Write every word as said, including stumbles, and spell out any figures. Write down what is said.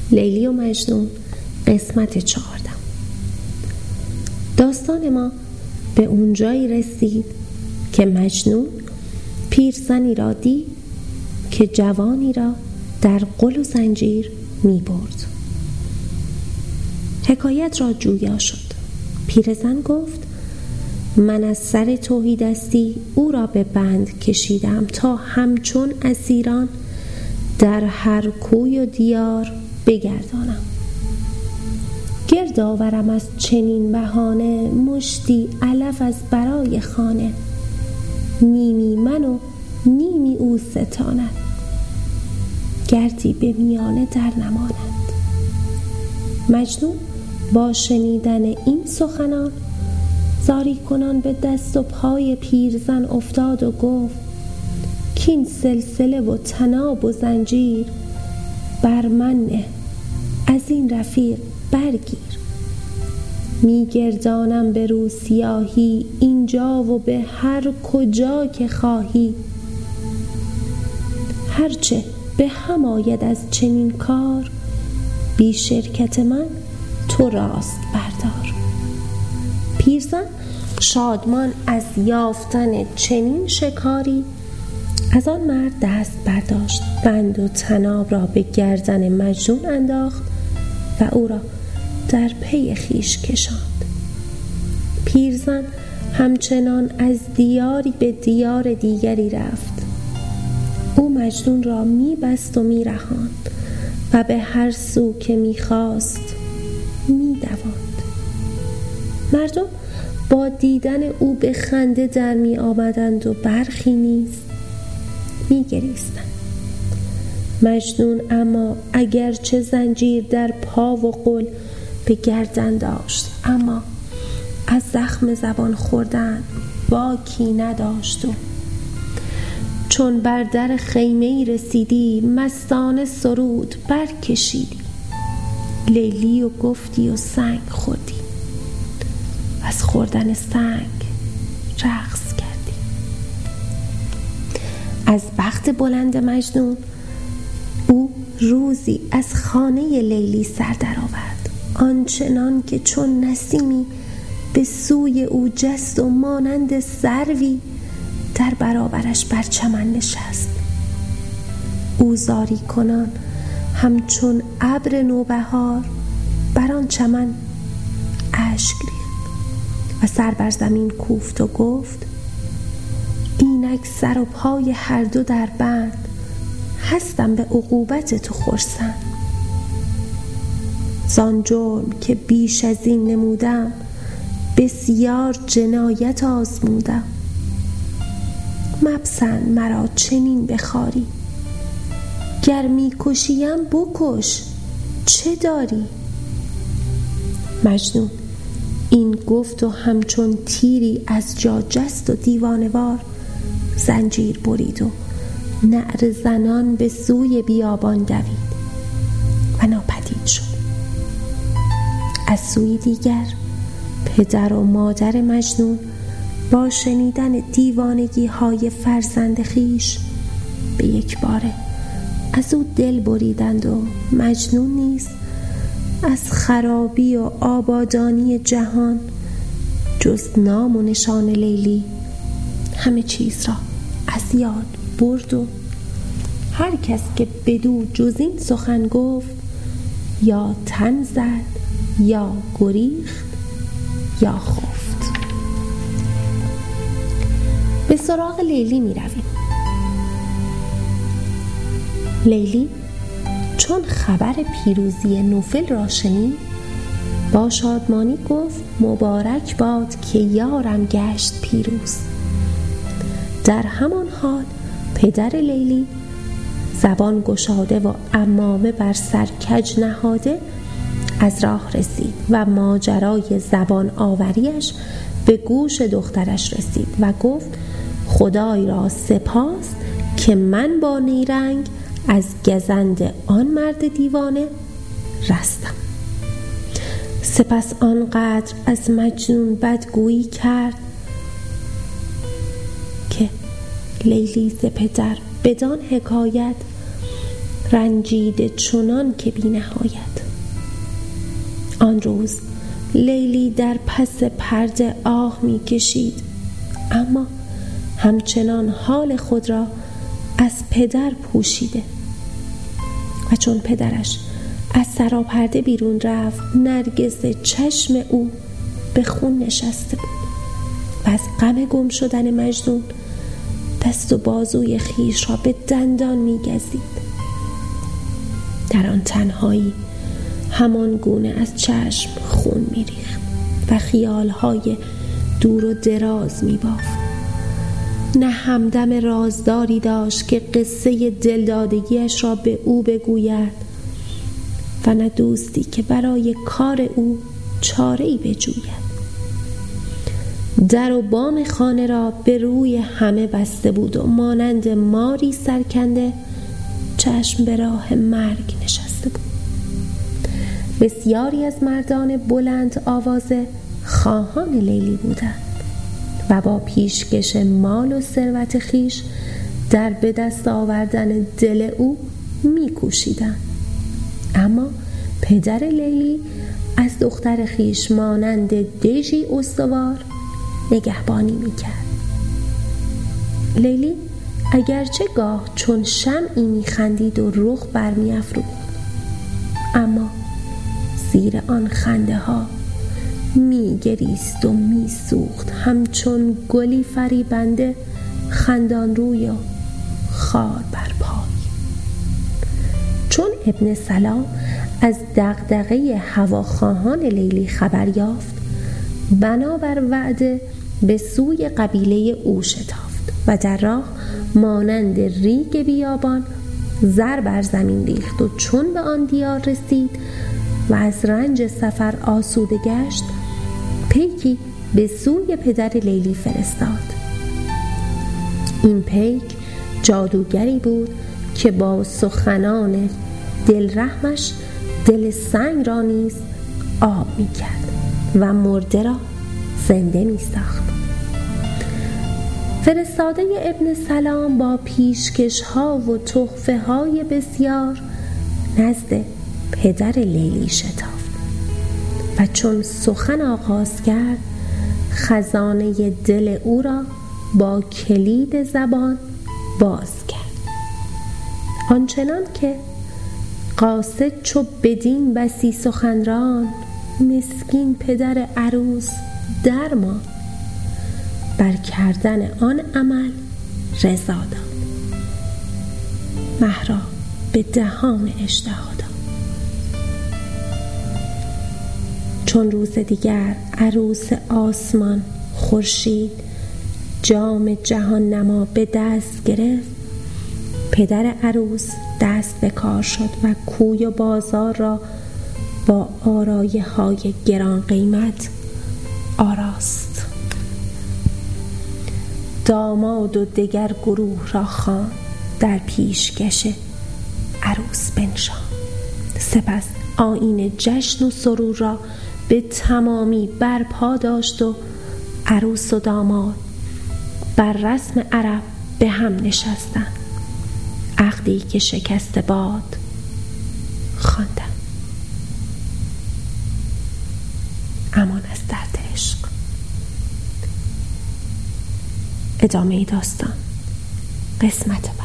لیلی و مجنون قسمت چهاردهم. داستان ما به اونجایی رسید که مجنون پیرزنی را دید که جوانی را در غل و زنجیر می برد. حکایت را جویا شد. پیرزن گفت من از سر تهیدستی او را به بند کشیدم تا همچون اسیران در هر کوی و دیار بگردانم. گرد آورم از چنین بهانه مشتی علف از برای خانه. نیمی من و نیمی او ستاند گردی به میانه در نماند. مجنون با شنیدن این سخنان زاری کنان به دست و پای پیرزن افتاد و گفت کین سلسله و طناب و زنجیر بر من نه، از این رفیق برگیر. می گردانم به رو سیاهی اینجا و به هر کجا که خواهی. هرچه به هم آید از چنین کار بی شرکت من تو راست بردار. پیرزن شادمان از یافتن چنین شکاری از آن مرد دست برداشت، بند و طناب را به گردن مجنون انداخت و او را در پی خویش کشاند. پیرزن همچنان از دیاری به دیار دیگری رفت. او مجنون را می بست و می رهاند و به هر سو که می خواست می دواند. مردم با دیدن او به خنده در می آمدند و برخی نیز می گریستند. مجنون اما اگرچه زنجیر در پا و قل به گردن داشت، اما از زخم زبان خوردن باکی نداشت و چون بر در خیمه‌ای رسیدی مستانه سرود برکشیدی. لیلی و گفتی و سنگ خوردی، از خوردن سنگ رقص کردی. از بخت بلند مجنون او روزی از خانه لیلی سر درآورد، آنچنان که چون نسیمی به سوی او جست و مانند سروی در برابرش بر چمن نشست. او زاری کنان همچون ابر نوبهار بر آن چمن اشک ریخت و سر بر زمین کوفت و گفت اینک سر و پای هر دو در بند، هستم به عقوبت تو خرسند. زان جرم که بیش از این نمودم بسیار جنایت آزمودم. مپسند مرا چنین بخواری، گر می کشیم بکش چه داری. مجنون این گفت و همچون تیری از جا جست و دیوانوار زنجیر برید و نعره زنان به سوی بیابان دوید و ناپدید شد. از سوی دیگر پدر و مادر مجنون با شنیدن دیوانگی های فرزند خیش به یک باره از او دل بریدند و مجنون نیز از خرابی و آبادانی جهان جز نام و نشان لیلی همه چیز را از یاد برد و هر کس که بدو جز این سخن گفت یا تن زد یا گریخت یا خفت. به سراغ لیلی می رویم. لیلی چون خبر پیروزی نوفل را شنید با شادمانی گفت مبارک باد که یارم گشت پیروز. در همان حال پدر لیلی زبان گشاده و عمامه بر سر کج نهاده از راه رسید و ماجرای زبان آوریش به گوش دخترش رسید و گفت خدای را سپاس که من با نیرنگ از گزند آن مرد دیوانه رستم. سپس آنقدر از مجنون بدگویی کرد که لیلی ز پدر بدان حکایت رنجیده چنان که بی نهایت. آن روز لیلی در پس پرده آه می کشید، اما همچنان حال خود را از پدر پوشیده و چون پدرش از سراپرده بیرون رفت، نرگس چشم او به خون نشسته بود و از غم گم شدن مجنون دست و بازوی خیش را به دندان می گزید. در آن تنهایی همان گونه از چشم خون می ریخت و خیالهای دور و دراز می بافت. نه همدم رازداری داشت که قصه دلدادگیش را به او بگوید و نه دوستی که برای کار او چاره‌ای بجوید. در و بام خانه را به روی همه بسته بود و مانند ماری سرکنده چشم به راه مرگ نشسته بود. بسیاری از مردان بلند آوازه خواهان لیلی بودند و با پیشکش مال و ثروت خیش در به دست آوردن دل او می‌کوشیدند. اما پدر لیلی از دختر خیش مانند دژی استوار نگهبانی می‌کرد. لیلی اگرچه گاه چون شمعی می‌خندید و رخ برمی‌افروخت، اما زیر آن خنده ها می‌گریست و می‌سوخت همچون گلی فریبنده خندان روی و خار بر پای. چون ابن سلام از دغدغه هواخواهان لیلی خبر یافت، بنابر وعده به سوی قبیله او شتافت و در راه مانند ریگ بیابان زر بر زمین ریخت و چون به آن دیار رسید و از رنج سفر آسوده گشت، پیکی به سوی پدر لیلی فرستاد. این پیک جادوگری بود که با سخنان دلرحمش دل سنگ را نیز آب می کرد و مرده را زنده می ساخت. فرستاده ابن سلام با پیشکش ها و تحفه های بسیار نزد پدر لیلی شتافت و چون سخن آغاز کرد، خزانه دل او را با کلید زبان باز کرد، آنچنان که قاصد چو بدین بسی سخنران، مسکین پدر عروس درمان، بر کردن آن عمل رضا داد، مه را به دهان اشتها داد. چون روز دیگر عروس آسمان خورشید جام جهان نما به دست گرفت، پدر عروس دست به کار شد و کوی و بازار را با آرایه های گران قیمت آراست. داماد و دگر گروه را خواند، در پیشکش عروس بنشاند. سپس آیین جشن و سرور را به تمامی برپا داشت و عروس و داماد بر رسم عرب به هم نشستند، عقدی که شکسته باد خواندند. امان از درد عشق. ادامه داستان قسمت